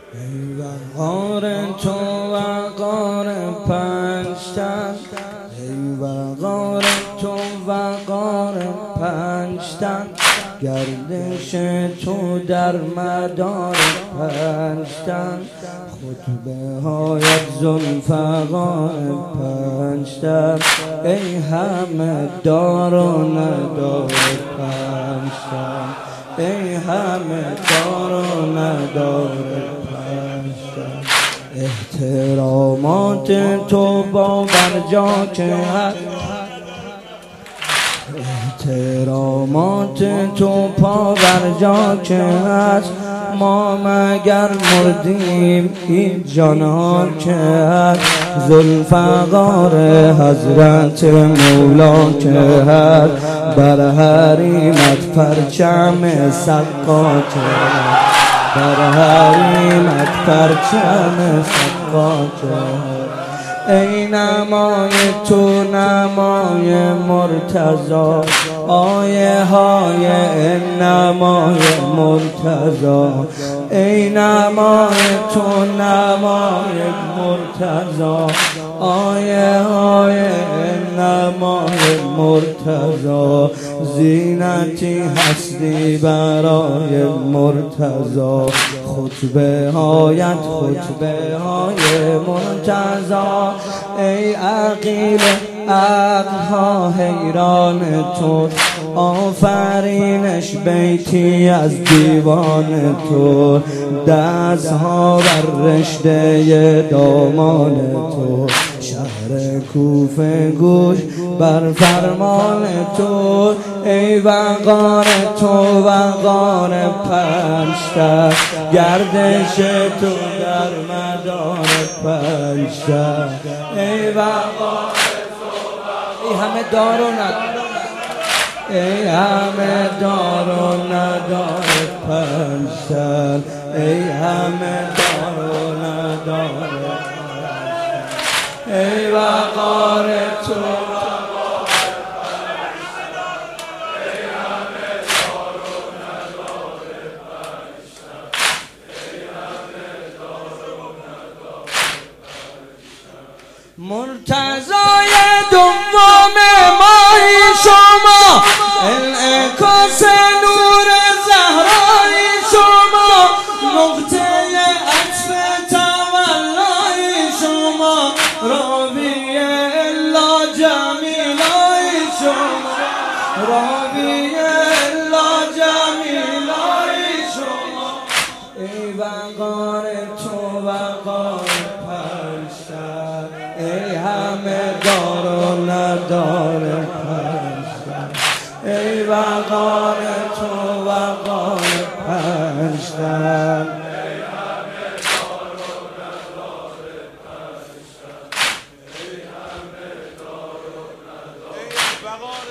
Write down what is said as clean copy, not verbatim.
ای وقار تو وقار پنجتن، ای وقار تو وقار پنجتن، گردش تو در مدار پنجتن، خطبه هایت ذوالفقار پنجتن، ای همه دار و ندار پنجتن، ای همه دار و ندار پنجتن. احترامات تو با برجا که هست، احترامات تو پا برجا که هست، ما مگر مردیم این جانها که هست، ذوالفقار حضرت مولا که هست، بر حریمت پرچم سقا که هست، بر حریمت پرچم سقا که هست. ای نمای تو نمای مرتضا، آیه های نمای مرتضا، ای نمای تو نمای مرتضا، آیه های نمای مرتضا، زینتی هستی برای مرتضا، خطبه هایت خطبه های مرتضا، ای عقیل عقلها حیران تو، آفرینش بیتی از دیوان تو، دستها بر رشته دامان تو، شهر کوفه گوش بر فرمان تو، ای وقار تو وقار پنجتن، گردش تو در مدار پنجتن، ای وقار ای همه دار و ندار، ای همه دار و ندار پنجتن، ای همه دار و ندار، ای وقار تو مرتضای دوم ماهی شما، انعکاس نور زهرای شما، نقطه عطف تولای شما، راوی الا جمیلای شما، راوی الا جمیلای شما، ای وقار تو وقار پنجتن، ای همه دار و ندار پنجتن، ای وقار تو وقار پنجتن، ای همه دار و ندار پنجتن، ای همه دار و ندار، ای وقار